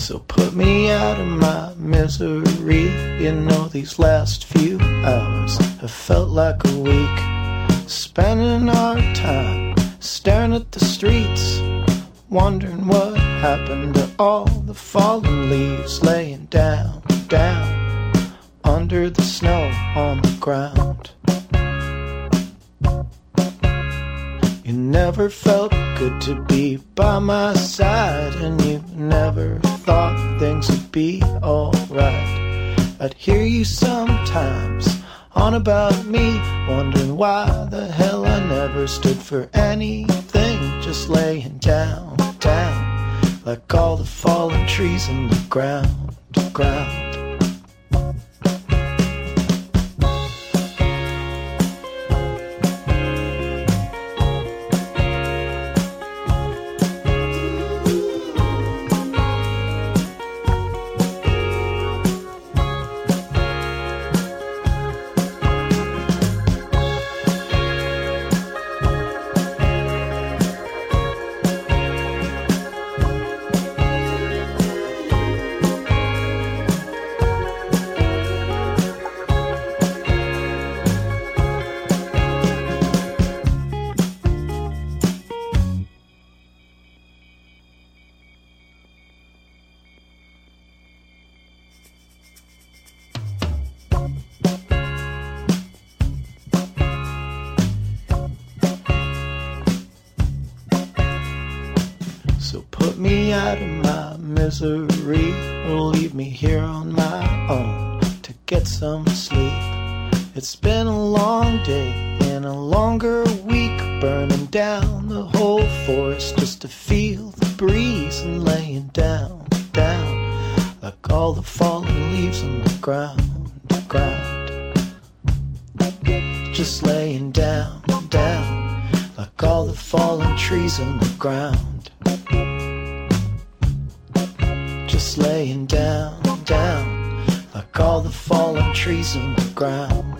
So put me out of my misery. You know these last few hours have felt like a week, spending our time staring at the streets, wondering what happened to all the fallen leaves laying down, down under the snow on the ground. You never felt good to be by my side, and you never thought things would be alright. I'd hear you sometimes on about me, wondering why the hell I never stood for anything, just laying down, down, like all the fallen trees in the ground, ground. Me out of my misery, or leave me here on my own to get some sleep. It's been a long day and a longer week, burning down the whole forest just to feel the breeze and laying down, down, like all the fallen leaves on the ground, ground. Just laying down, down, like all the fallen trees on the ground. Just laying down, down, like all the fallen trees on the ground.